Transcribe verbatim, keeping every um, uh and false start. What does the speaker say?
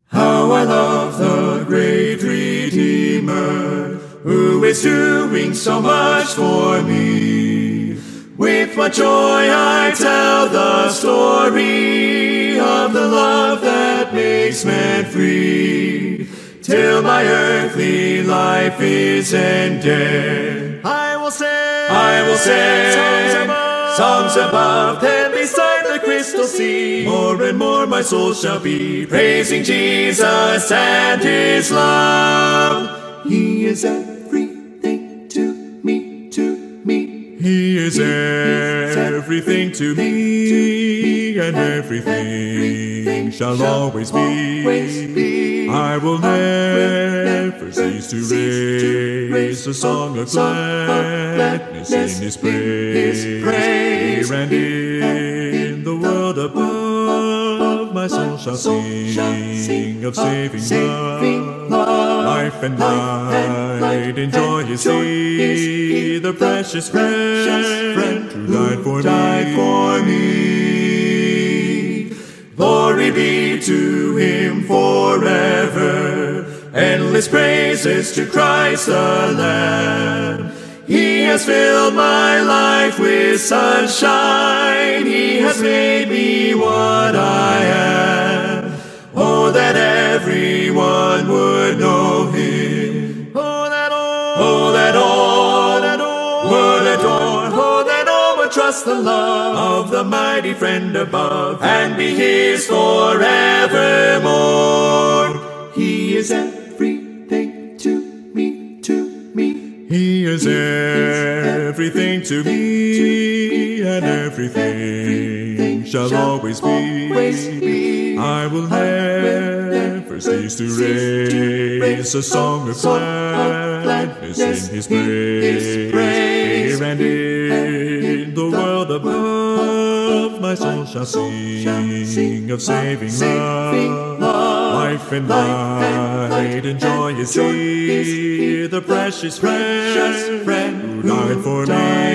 How I love the great Redeemer, who is doing so much for me. With what joy I tell the story of the love that makes man free. Till my earthly life is ended, I will sing, I will sing songs above, songs above, then beside the crystal sea. More and more my soul shall be praising Jesus and His love. He is everything to me, to me. He is everything to me, and everything shall always be. I will never cease to raise a song of gladness in His praise. And in the world above, my soul shall sing of saving love. Life and light in joy you see, the precious friend who died for me. Glory be to Him forever, endless praises to Christ the Lamb. He has filled my life with sunshine, He has made me what I am. Oh, that everyone would know Him. Oh, that all, oh, that all, that all would adore. Oh, that all would trust the love of the mighty friend above, and be His forevermore. He is everything to me, to me. He is everything to me, and everything shall always be. I will never cease to raise a song of gladness in His praise. And in the world above, my soul shall sing of saving love. Life and light and joy you see, the precious friend who died for me.